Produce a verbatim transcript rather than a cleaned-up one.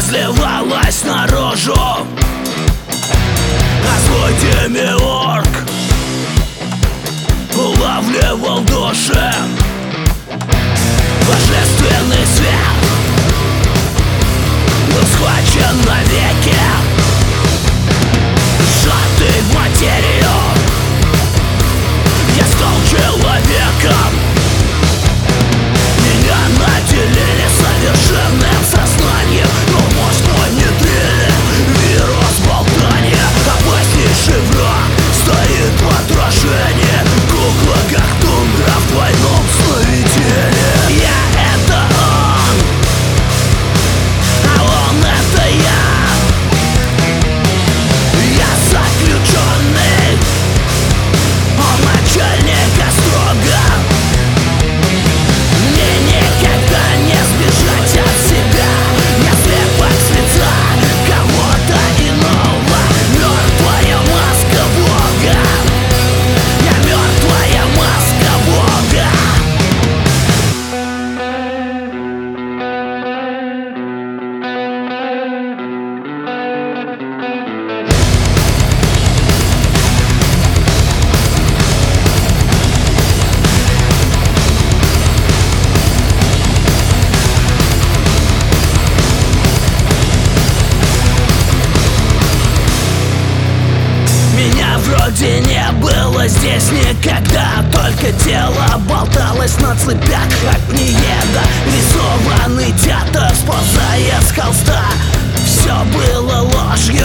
изливалась наружу, а свой демиург улавливал души. Божественный свет был схвачен навеки, сжатый в материю. Я стал человеком, меня наделили совершенным сознанием, но мозг мой внедрили вирус болтания. Опаснейший враг стоит в отражении, кукла как тундра в двойном сновидении. Я — это он, а он — это я. Я заключенный, он начальника строго. Мне никогда не сбежать от себя, я слепок с лица кого-то иного. Мертвая маска Бога, я мертвая маска Бога. Меня вроде не было здесь никогда, только тело болталось на цепях, как нееда. Рисованный театр сползает с холста. Все было ложь,